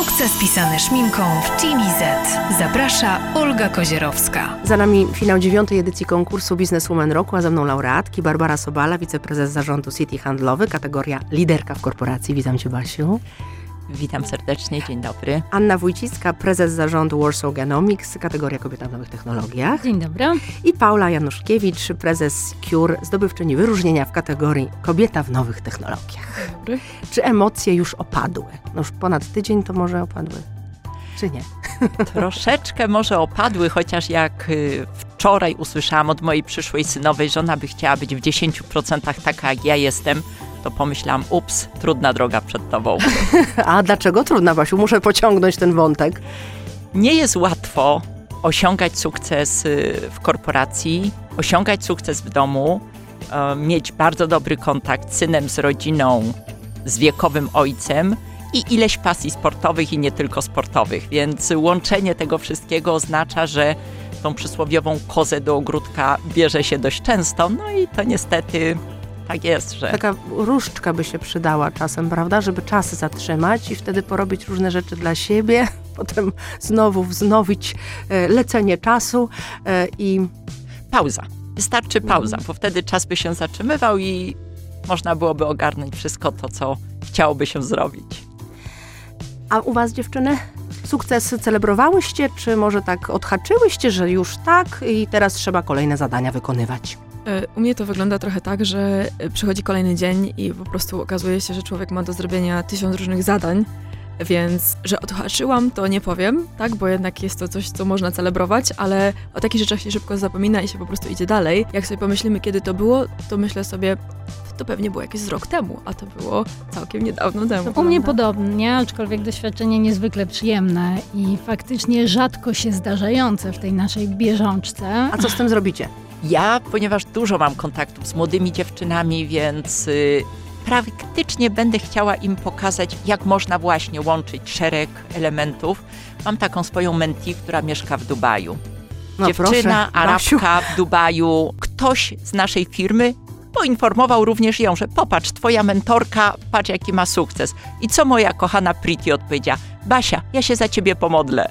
Sukces pisany szminką w Team Z. Zaprasza Olga Kozierowska. Za nami finał 9. edycji konkursu Bizneswoman Roku, a ze mną laureatki Barbara Sobala, wiceprezes zarządu City Handlowy, kategoria liderka w korporacji. Witam Cię, Basiu. Witam serdecznie, dzień dobry. Anna Wójcicka, prezes zarządu Warsaw Genomics, kategoria kobieta w nowych technologiach. Dzień dobry. I Paula Januszkiewicz, prezes Cure, zdobywczyni wyróżnienia w kategorii kobieta w nowych technologiach. Dzień dobry. Czy emocje już opadły? No już ponad tydzień to może opadły, czy nie? Troszeczkę może opadły, chociaż jak wczoraj usłyszałam od mojej przyszłej synowej, że ona by chciała być w 10% taka jak ja jestem, to pomyślałam, ups, trudna droga przed tobą. A dlaczego trudna, Basiu? Muszę pociągnąć ten wątek. Nie jest łatwo osiągać sukces w korporacji, osiągać sukces w domu, mieć bardzo dobry kontakt z synem, z rodziną, z wiekowym ojcem i ileś pasji sportowych i nie tylko sportowych, więc łączenie tego wszystkiego oznacza, że tą przysłowiową kozę do ogródka bierze się dość często, no i to niestety tak jest, że... Taka różdżka by się przydała czasem, prawda, żeby czas zatrzymać i wtedy porobić różne rzeczy dla siebie, potem znowu wznowić lecenie czasu i... Pauza. Wystarczy pauza, bo wtedy czas by się zatrzymywał i można byłoby ogarnąć wszystko to, co chciałoby się zrobić. A u was, dziewczyny, sukcesy celebrowałyście, czy może tak odhaczyłyście, że już tak i teraz trzeba kolejne zadania wykonywać? U mnie to wygląda trochę tak, że przychodzi kolejny dzień i po prostu okazuje się, że człowiek ma do zrobienia 1000 różnych zadań, więc że odhaczyłam, to nie powiem, tak, bo jednak jest to coś, co można celebrować, ale o takich rzeczach się szybko zapomina i się po prostu idzie dalej. Jak sobie pomyślimy, kiedy to było, to myślę sobie, to pewnie było jakieś z rok temu, a to było całkiem niedawno temu. U mnie podobnie, aczkolwiek doświadczenie niezwykle przyjemne i faktycznie rzadko się zdarzające w tej naszej bieżączce. A co z tym zrobicie? Ja, ponieważ dużo mam kontaktów z młodymi dziewczynami, więc praktycznie będę chciała im pokazać, jak można właśnie łączyć szereg elementów. Mam taką swoją mentee, która mieszka w Dubaju. No Dziewczyna, proszę, Basiu. Arabka w Dubaju. Ktoś z naszej firmy poinformował również ją, że popatrz, twoja mentorka, patrz jaki ma sukces. I co moja kochana Priti odpowiedziała? Basia, ja się za ciebie pomodlę.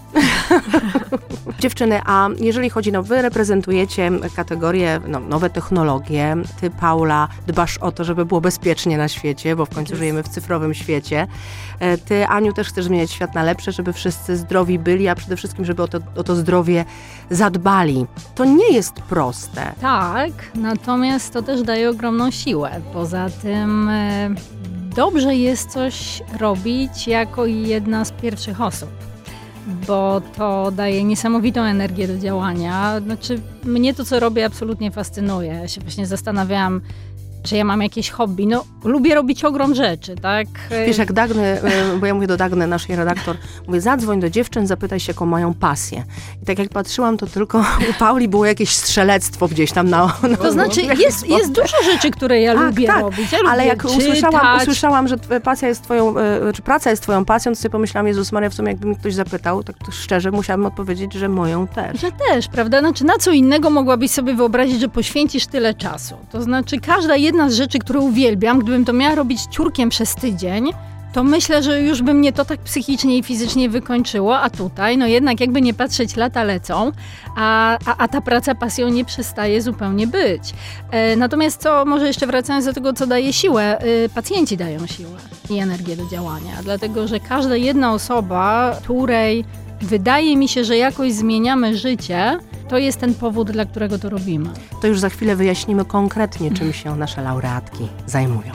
Dziewczyny, a jeżeli chodzi, wy reprezentujecie kategorię nowe technologie. Ty, Paula, dbasz o to, żeby było bezpiecznie na świecie, bo w końcu żyjemy w cyfrowym świecie. Ty, Aniu, też chcesz zmieniać świat na lepsze, żeby wszyscy zdrowi byli, a przede wszystkim, żeby o to zdrowie zadbali. To nie jest proste. Tak, natomiast to też daje ogromną siłę. Poza tym dobrze jest coś robić jako jedna z pierwszych osób, bo to daje niesamowitą energię do działania. Znaczy, mnie to, co robię, absolutnie fascynuje. Ja się właśnie zastanawiałam, czy ja mam jakieś hobby. No, lubię robić ogrom rzeczy, tak? Wiesz, jak Dagny, bo ja mówię do Dagny, naszej redaktor, mówię, zadzwoń do dziewczyn, zapytaj się, jaką mają pasję. I tak jak patrzyłam, to tylko u Pauli było jakieś strzelectwo gdzieś tam na To znaczy, jest dużo rzeczy, które ja lubię robić. Ja lubię ale jak czytać. usłyszałam, że pasja jest twoją, czy praca jest twoją pasją, to sobie pomyślałam, Jezus Maria, w sumie jakby mi ktoś zapytał, tak to szczerze musiałabym odpowiedzieć, że moją też. Że też, prawda? Znaczy, na co innego mogłabyś sobie wyobrazić, że poświęcisz tyle czasu? To znaczy, każda jedna z rzeczy, które uwielbiam, gdybym to miała robić ciurkiem przez tydzień, to myślę, że już by mnie to tak psychicznie i fizycznie wykończyło, a tutaj, no jednak jakby nie patrzeć, lata lecą, a ta praca pasją nie przestaje zupełnie być. Natomiast może jeszcze wracając do tego, co daje siłę, pacjenci dają siłę i energię do działania, dlatego, że każda jedna osoba, której wydaje mi się, że jakoś zmieniamy życie, to jest ten powód, dla którego to robimy. To już za chwilę wyjaśnimy konkretnie, czym się nasze laureatki zajmują.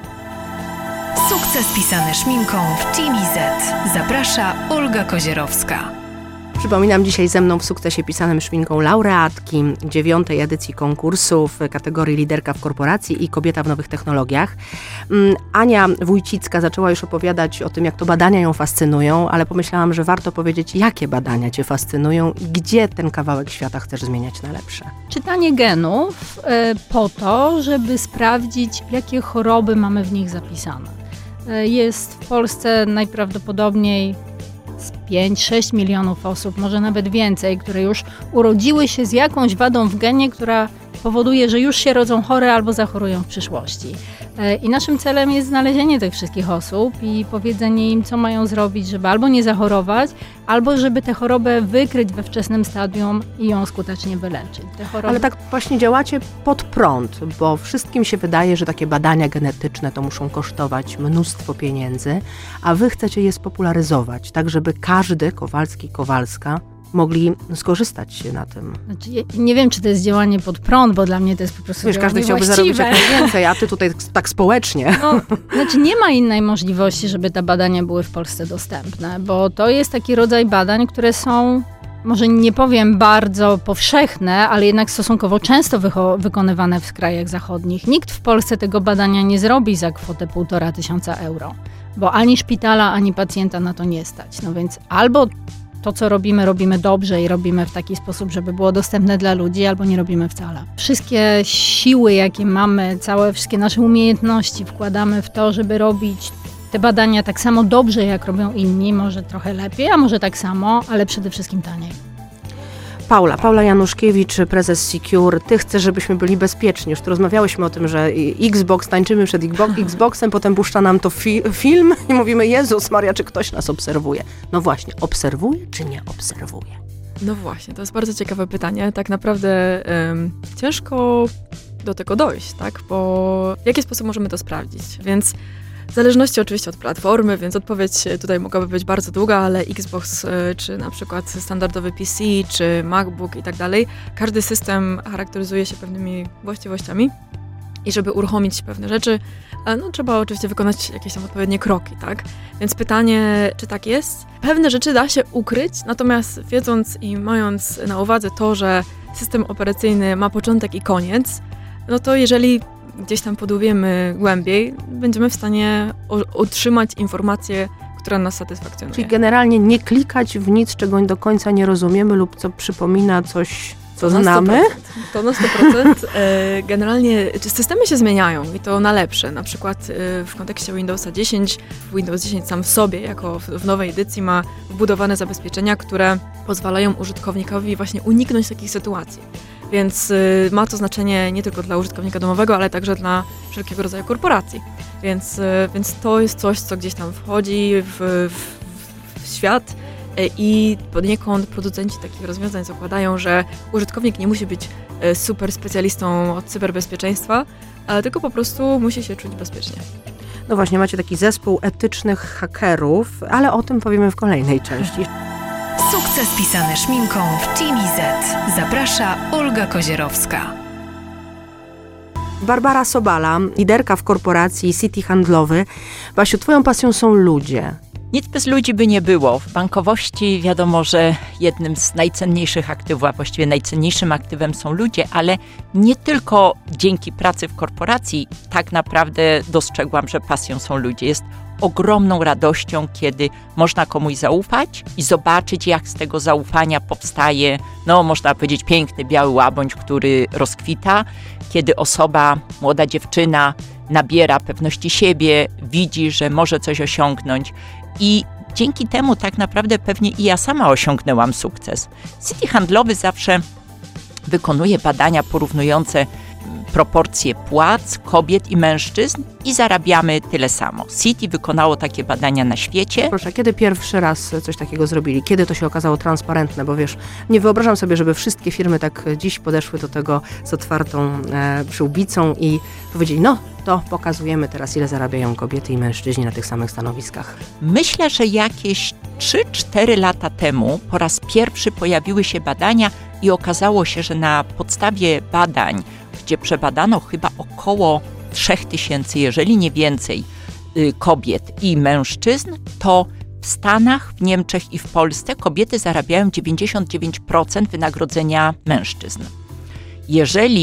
Sukces pisany szminką w Team Z. Zaprasza Olga Kozierowska. Przypominam, dzisiaj ze mną w sukcesie pisanym szminką laureatki 9. edycji konkursu w kategorii liderka w korporacji i kobieta w nowych technologiach. Ania Wójcicka zaczęła już opowiadać o tym, jak to badania ją fascynują, ale pomyślałam, że warto powiedzieć, jakie badania cię fascynują i gdzie ten kawałek świata chcesz zmieniać na lepsze. Czytanie genów po to, żeby sprawdzić, jakie choroby mamy w nich zapisane. Jest w Polsce najprawdopodobniej 5-6 milionów osób, może nawet więcej, które już urodziły się z jakąś wadą w genie, która powoduje, że już się rodzą chore albo zachorują w przyszłości. I naszym celem jest znalezienie tych wszystkich osób i powiedzenie im, co mają zrobić, żeby albo nie zachorować, albo żeby tę chorobę wykryć we wczesnym stadium i ją skutecznie wyleczyć. Ale tak właśnie działacie pod prąd, bo wszystkim się wydaje, że takie badania genetyczne to muszą kosztować mnóstwo pieniędzy, a wy chcecie je spopularyzować, tak żeby każdy Kowalski, Kowalska mogli skorzystać na tym. Znaczy, ja nie wiem, czy to jest działanie pod prąd, bo dla mnie to jest po prostu działanie każdy chciałby właściwe. zarobić jak najwięcej, a ty tutaj tak społecznie. No, znaczy nie ma innej możliwości, żeby te badania były w Polsce dostępne, bo to jest taki rodzaj badań, które są, może nie powiem bardzo powszechne, ale jednak stosunkowo często wykonywane w krajach zachodnich. Nikt w Polsce tego badania nie zrobi za kwotę 1500 euro, bo ani szpitala, ani pacjenta na to nie stać. No więc albo to, co robimy dobrze i robimy w taki sposób, żeby było dostępne dla ludzi, albo nie robimy wcale. Wszystkie siły, jakie mamy, wszystkie nasze umiejętności wkładamy w to, żeby robić te badania tak samo dobrze, jak robią inni, może trochę lepiej, a może tak samo, ale przede wszystkim taniej. Paula Januszkiewicz, prezes Secure. Ty chcesz, żebyśmy byli bezpieczni. Już tu rozmawiałyśmy o tym, że Xbox, tańczymy przed Xboxem, potem puszcza nam to film i mówimy, Jezus Maria, czy ktoś nas obserwuje? No właśnie, obserwuje czy nie obserwuje? No właśnie, to jest bardzo ciekawe pytanie. Tak naprawdę ciężko do tego dojść, tak? Bo w jaki sposób możemy to sprawdzić? Więc w zależności oczywiście od platformy, więc odpowiedź tutaj mogłaby być bardzo długa, ale Xbox, czy na przykład standardowy PC, czy MacBook i tak dalej, każdy system charakteryzuje się pewnymi właściwościami i żeby uruchomić pewne rzeczy, no trzeba oczywiście wykonać jakieś tam odpowiednie kroki, tak? Więc pytanie, czy tak jest? Pewne rzeczy da się ukryć, natomiast wiedząc i mając na uwadze to, że system operacyjny ma początek i koniec, no to jeżeli gdzieś tam podłowiemy głębiej, będziemy w stanie otrzymać informację, która nas satysfakcjonuje. Czyli generalnie nie klikać w nic, czego do końca nie rozumiemy lub co przypomina coś, co znamy? To na 100%. Generalnie systemy się zmieniają i to na lepsze. Na przykład w kontekście Windowsa 10, Windows 10 sam w sobie, jako w nowej edycji, ma wbudowane zabezpieczenia, które pozwalają użytkownikowi właśnie uniknąć takich sytuacji. Więc ma to znaczenie nie tylko dla użytkownika domowego, ale także dla wszelkiego rodzaju korporacji. Więc to jest coś, co gdzieś tam wchodzi w świat i poniekąd producenci takich rozwiązań zakładają, że użytkownik nie musi być super specjalistą od cyberbezpieczeństwa, tylko po prostu musi się czuć bezpiecznie. No właśnie, macie taki zespół etycznych hakerów, ale o tym powiemy w kolejnej części. Sukces pisany szminką w Team Z. Zaprasza Olga Kozierowska. Barbara Sobala, liderka w korporacji City Handlowy. Basiu, twoją pasją są ludzie. Nic bez ludzi by nie było. W bankowości wiadomo, że jednym z najcenniejszych aktywów, a właściwie najcenniejszym aktywem są ludzie, ale nie tylko dzięki pracy w korporacji tak naprawdę dostrzegłam, że pasją są ludzie. Jest ogromną radością, kiedy można komuś zaufać i zobaczyć, jak z tego zaufania powstaje, no można powiedzieć, piękny biały łabędź, który rozkwita, kiedy osoba, młoda dziewczyna nabiera pewności siebie, widzi, że może coś osiągnąć i dzięki temu tak naprawdę pewnie i ja sama osiągnęłam sukces. City Handlowy zawsze wykonuje badania porównujące proporcje płac kobiet i mężczyzn i zarabiamy tyle samo. City wykonało takie badania na świecie. Proszę, kiedy pierwszy raz coś takiego zrobili? Kiedy to się okazało transparentne? Bo wiesz, nie wyobrażam sobie, żeby wszystkie firmy tak dziś podeszły do tego z otwartą przyłbicą i powiedzieli, no to pokazujemy teraz, ile zarabiają kobiety i mężczyźni na tych samych stanowiskach. Myślę, że jakieś 3-4 lata temu po raz pierwszy pojawiły się badania i okazało się, że na podstawie badań, gdzie przebadano chyba około 3000, jeżeli nie więcej, kobiet i mężczyzn, to w Stanach, w Niemczech i w Polsce kobiety zarabiają 99% wynagrodzenia mężczyzn. Jeżeli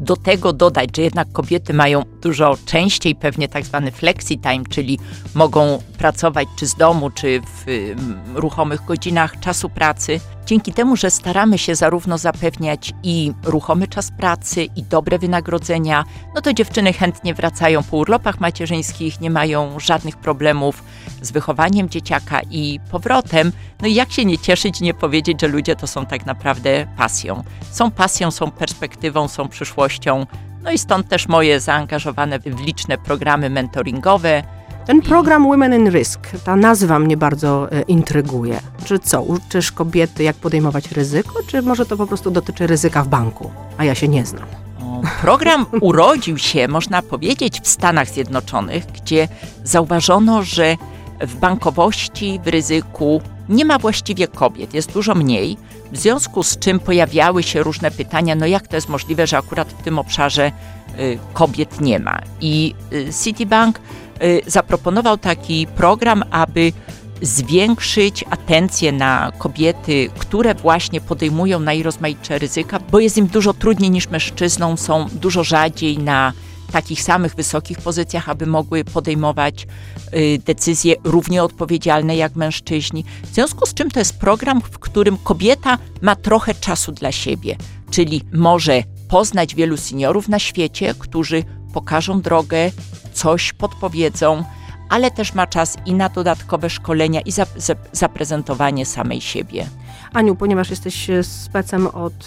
do tego dodać, że jednak kobiety mają dużo częściej pewnie tak zwany flexi time, czyli mogą pracować czy z domu, czy w ruchomych godzinach czasu pracy. Dzięki temu, że staramy się zarówno zapewniać i ruchomy czas pracy, i dobre wynagrodzenia, no to dziewczyny chętnie wracają po urlopach macierzyńskich, nie mają żadnych problemów z wychowaniem dzieciaka i powrotem. No i jak się nie cieszyć, nie powiedzieć, że ludzie to są tak naprawdę pasją. Są pasją, są perspektywą, są przyszłością. No i stąd też moje zaangażowane w liczne programy mentoringowe. Ten program Women in Risk, ta nazwa mnie bardzo intryguje. Czy co, uczysz kobiety, jak podejmować ryzyko, czy może to po prostu dotyczy ryzyka w banku, a ja się nie znam? Program urodził się, można powiedzieć, w Stanach Zjednoczonych, gdzie zauważono, że w bankowości, w ryzyku nie ma właściwie kobiet, jest dużo mniej, w związku z czym pojawiały się różne pytania, no jak to jest możliwe, że akurat w tym obszarze kobiet nie ma. I Citibank zaproponował taki program, aby zwiększyć atencję na kobiety, które właśnie podejmują najrozmaitsze ryzyka, bo jest im dużo trudniej niż mężczyznom, są dużo rzadziej na takich samych wysokich pozycjach, aby mogły podejmować decyzje równie odpowiedzialne jak mężczyźni. W związku z czym to jest program, w którym kobieta ma trochę czasu dla siebie, czyli może poznać wielu seniorów na świecie, którzy pokażą drogę, coś podpowiedzą, ale też ma czas i na dodatkowe szkolenia i zaprezentowanie samej siebie. Aniu, ponieważ jesteś specem od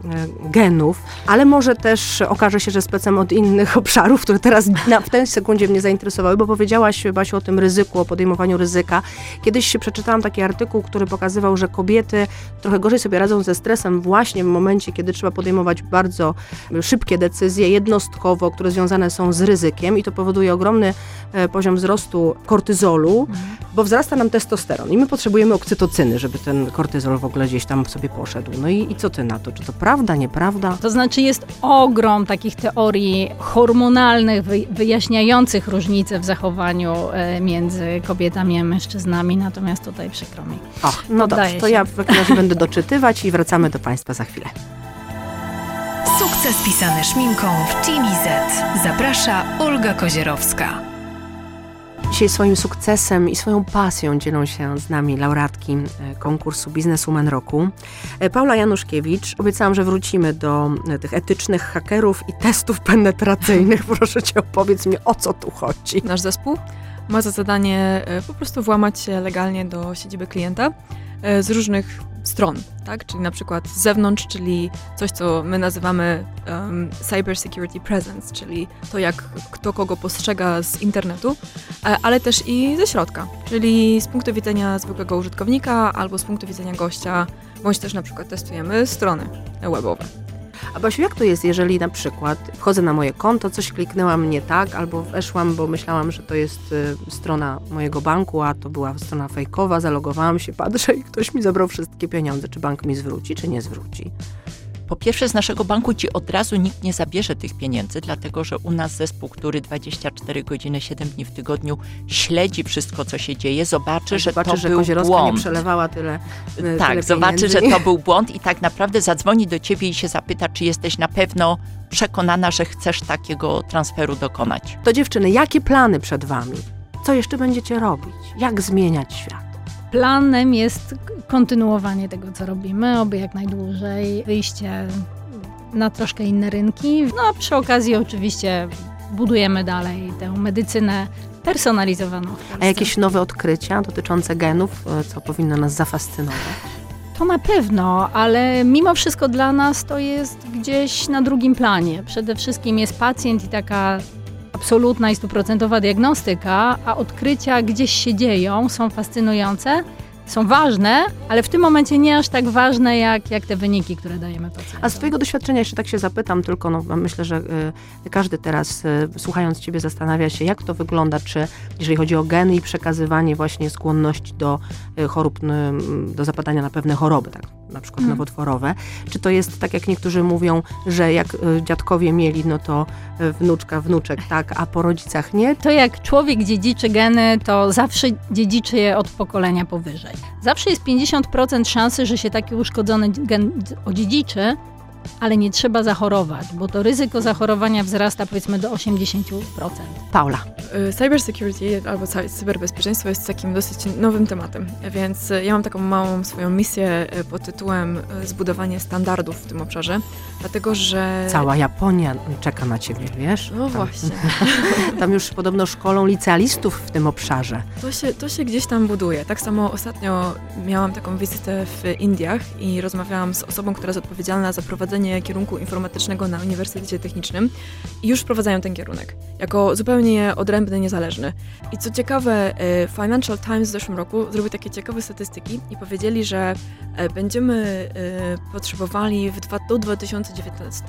genów, ale może też okaże się, że specem od innych obszarów, które teraz w tej sekundzie mnie zainteresowały, bo powiedziałaś, Basiu, o tym ryzyku, o podejmowaniu ryzyka. Kiedyś przeczytałam taki artykuł, który pokazywał, że kobiety trochę gorzej sobie radzą ze stresem właśnie w momencie, kiedy trzeba podejmować bardzo szybkie decyzje, jednostkowo, które związane są z ryzykiem i to powoduje ogromny poziom wzrostu kortyzolu, bo wzrasta nam testosteron i my potrzebujemy oksytocyny, żeby ten kortyzol w ogóle gdzieś tam sobie poszedł. No i co ty na to? Czy to prawda, nieprawda? To znaczy jest ogrom takich teorii hormonalnych, wyjaśniających różnice w zachowaniu między kobietami a mężczyznami, natomiast tutaj przykro mi. No dobrze, to ja w takim razie będę doczytywać i wracamy do Państwa za chwilę. Sukces pisany szminką w Team Z. Zaprasza Olga Kozierowska. Dzisiaj swoim sukcesem i swoją pasją dzielą się z nami laureatki konkursu Bizneswoman Roku. Paula Januszkiewicz. Obiecałam, że wrócimy do tych etycznych hakerów i testów penetracyjnych. Proszę cię, opowiedz mi, o co tu chodzi. Nasz zespół ma za zadanie po prostu włamać się legalnie do siedziby klienta z różnych stron, tak? Czyli na przykład z zewnątrz, czyli coś, co my nazywamy cyber security presence, czyli to, jak kto kogo postrzega z internetu, ale też i ze środka, czyli z punktu widzenia zwykłego użytkownika albo z punktu widzenia gościa, bądź też na przykład testujemy strony webowe. A Basiu, jak to jest, jeżeli na przykład wchodzę na moje konto, coś kliknęłam nie tak, albo weszłam, bo myślałam, że to jest strona mojego banku, a to była strona fejkowa, zalogowałam się, patrzę i ktoś mi zabrał wszystkie pieniądze. Czy bank mi zwróci, czy nie zwróci? Po pierwsze, z naszego banku ci od razu nikt nie zabierze tych pieniędzy, dlatego że u nas zespół, który 24 godziny, 7 dni w tygodniu śledzi wszystko, co się dzieje, zobaczy, że to był Kozierowska błąd. nie przelewała tyle Tak, zobaczy, że to był błąd i tak naprawdę zadzwoni do ciebie i się zapyta, czy jesteś na pewno przekonana, że chcesz takiego transferu dokonać. To dziewczyny, jakie plany przed wami? Co jeszcze będziecie robić? Jak zmieniać świat? Planem jest kontynuowanie tego, co robimy, oby jak najdłużej, wyjście na troszkę inne rynki. No a przy okazji oczywiście budujemy dalej tę medycynę personalizowaną w Polsce. A jakieś nowe odkrycia dotyczące genów, co powinno nas zafascynować? To na pewno, ale mimo wszystko dla nas to jest gdzieś na drugim planie. Przede wszystkim jest pacjent i taka absolutna i 100% diagnostyka, a odkrycia gdzieś się dzieją, są fascynujące, są ważne, ale w tym momencie nie aż tak ważne jak te wyniki, które dajemy pacjentom. A z twojego doświadczenia jeszcze tak się zapytam, tylko myślę, że każdy teraz słuchając ciebie zastanawia się, jak to wygląda, czy jeżeli chodzi o geny i przekazywanie właśnie skłonności do chorób, do zapadania na pewne choroby, tak, na przykład nowotworowe, czy to jest tak, jak niektórzy mówią, że jak dziadkowie mieli, no to wnuczka, wnuczek, tak, a po rodzicach nie? To jak człowiek dziedziczy geny, to zawsze dziedziczy je od pokolenia powyżej. Zawsze jest 50% szansy, że się taki uszkodzony gen odziedziczy, ale nie trzeba zachorować, bo to ryzyko zachorowania wzrasta powiedzmy do 80%. Paula. Cybersecurity albo cyberbezpieczeństwo jest takim dosyć nowym tematem, więc ja mam taką małą swoją misję pod tytułem zbudowanie standardów w tym obszarze, dlatego że... Cała Japonia czeka na ciebie, wiesz? No właśnie. Tam już podobno szkolą licealistów w tym obszarze. To się gdzieś tam buduje. Tak samo ostatnio miałam taką wizytę w Indiach i rozmawiałam z osobą, która jest odpowiedzialna za prowadzenie kierunku informatycznego na Uniwersytecie Technicznym i już wprowadzają ten kierunek jako zupełnie odrębny, niezależny. I co ciekawe, Financial Times w zeszłym roku zrobił takie ciekawe statystyki i powiedzieli, że będziemy potrzebowali do 2019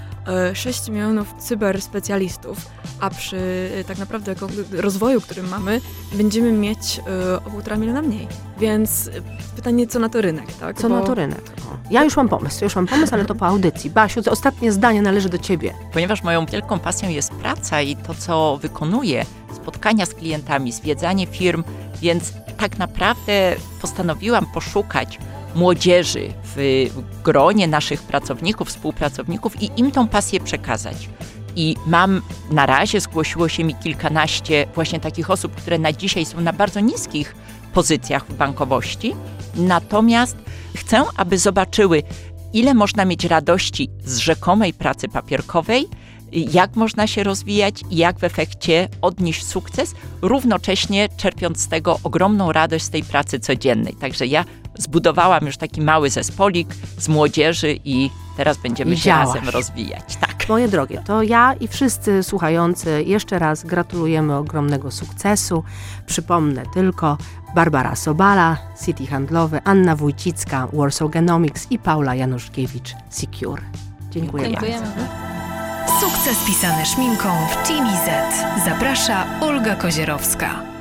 6 milionów cyberspecjalistów, a przy tak naprawdę rozwoju, który mamy, będziemy mieć o 1,5 miliona mniej. Więc pytanie, co na to rynek, tak? Co na to rynek? Ja już mam pomysł, ale to po audycji. Basiu, ostatnie zdanie należy do ciebie. Ponieważ moją wielką pasją jest praca i to, co wykonuję, spotkania z klientami, zwiedzanie firm, więc tak naprawdę postanowiłam poszukać młodzieży w gronie naszych pracowników, współpracowników i im tą pasję przekazać. I na razie zgłosiło się mi kilkanaście właśnie takich osób, które na dzisiaj są na bardzo niskich pozycjach w bankowości. Natomiast chcę, aby zobaczyły, ile można mieć radości z rzekomej pracy papierkowej, jak można się rozwijać i jak w efekcie odnieść sukces, równocześnie czerpiąc z tego ogromną radość z tej pracy codziennej. Także ja zbudowałam już taki mały zespolik z młodzieży i teraz będziemy się razem rozwijać. Tak. Moje drogie, to ja i wszyscy słuchający jeszcze raz gratulujemy ogromnego sukcesu. Przypomnę tylko Barbara Sobala, City Handlowy, Anna Wójcicka, Warsaw Genomics i Paula Januszkiewicz, Secure. Dziękuję bardzo. Sukces pisany szminką w Team Z. Zaprasza Olga Kozierowska.